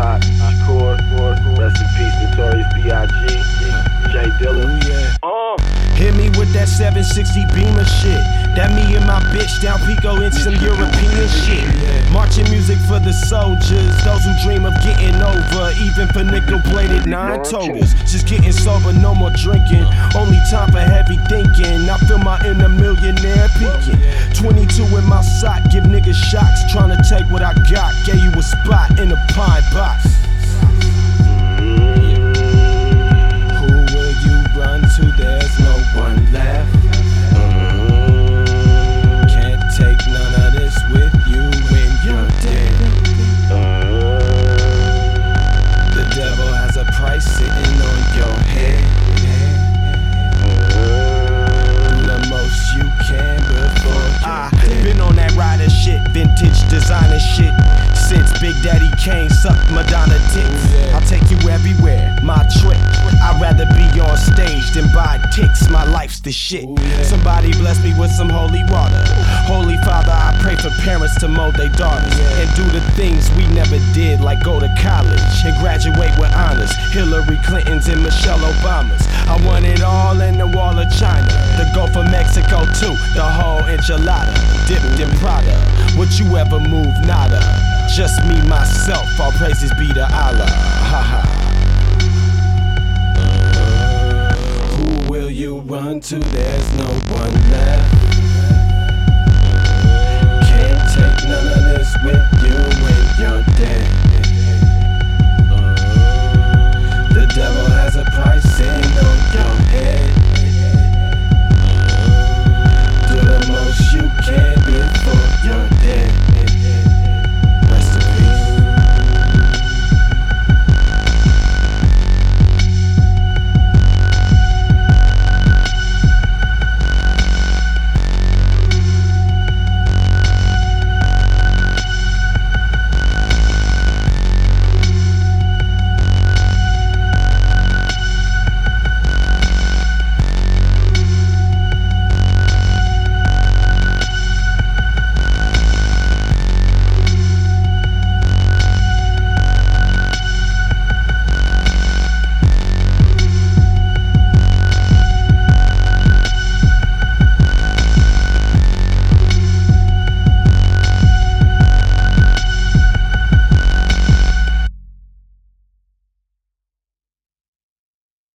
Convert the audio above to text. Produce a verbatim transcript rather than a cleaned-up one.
Pac Shakur, rest in peace, Notorious B I G Jay Dilla. Ooh, yeah. Uh. Hit me with that seven sixty Beamer shit. That me and my bitch down Pico in some European shit. Marching music for the soldiers, those who dream of getting over. Even for nickel-plated nine-toters. Just getting sober, no more drinking. Only time for heavy thinking. I feel my inner millionaire peaking. twenty-two in my sock, give niggas shocks. Trying to take what I got, gave you a spot in a pine box. Who will you run to? There's no one left. Can't take none of this with you when you're dead. The devil has a price sitting on your head. Do the most you can before you're dead. Been on that rider shit, vintage designer shit. Since Big Daddy Kane sucked Madonna tits. I'll take you everywhere, my trick. I'd rather be on stage than buy ticks. My life's the shit. Somebody bless me with some holy water. Holy Father, I pray for parents to mold their daughters and do the things we never did, like go to college and graduate with honors. Hillary Clinton's and Michelle Obama's. I want it all in the wall of China. The Gulf of Mexico too, the whole enchilada. Dipped in Prada, would you ever move? Nada. Just me, myself, all praises be to Allah. Ha ha. Who will you run to? There's no one left.